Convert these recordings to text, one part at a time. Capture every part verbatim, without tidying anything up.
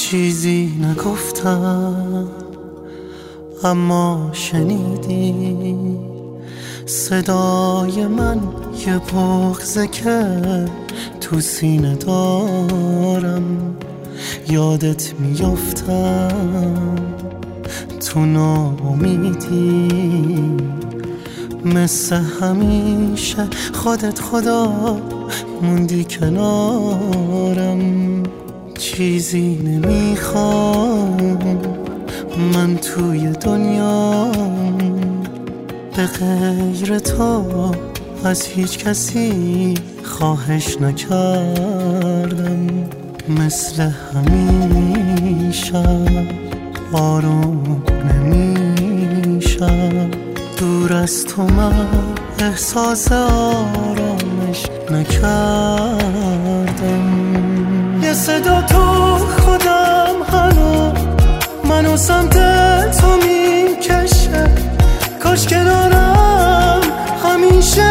چیزی نگفتم اما شنیدی صدای من، یه بغضه که تو سینه دارم. یادت میافتم تو ناامیدی، مثل همیشه خودت خدا موندی کنارم. چیزی نمیخوام من توی دنیا به غیر تو، از هیچ کسی خواهش نکردم. مثل همیشه آروم نمیشم، دور از تو من احساس آرامش نکردم. یه صدا تو خودم هنو منو سمت تو میکشه، کاش کنارم همیشه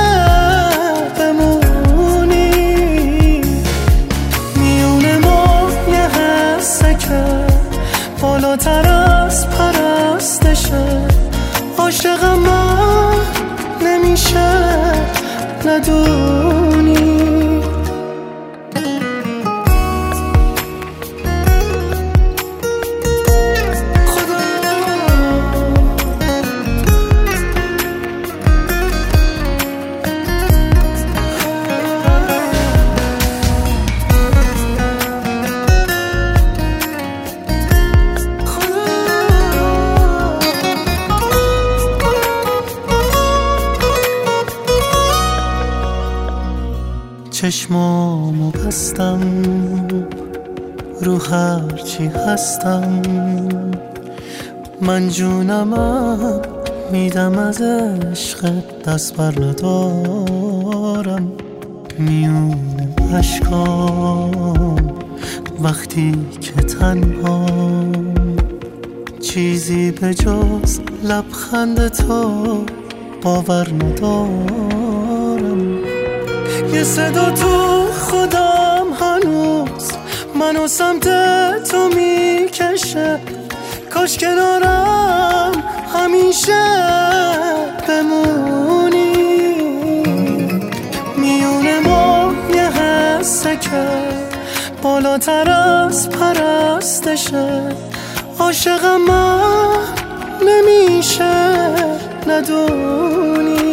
بمونی. میونه ما یه حسه که بالاتر از پرستشه، عاشقم من نمیشه ندونی. چشمامو بستم رو هرچی هستم، من جونمم میدم از عشقت، دست بر ندارم. میونه اشکام وقتی که تنها، چیزی به جز لبخند تو باور ندارم. یه صدا تو خودم هنوز منو سمت تو میکشه، کاش کنارم همیشه بمونی. میونه ما یه حسه که بالاتر از پرستشه، عاشقم من نمیشه ندونی.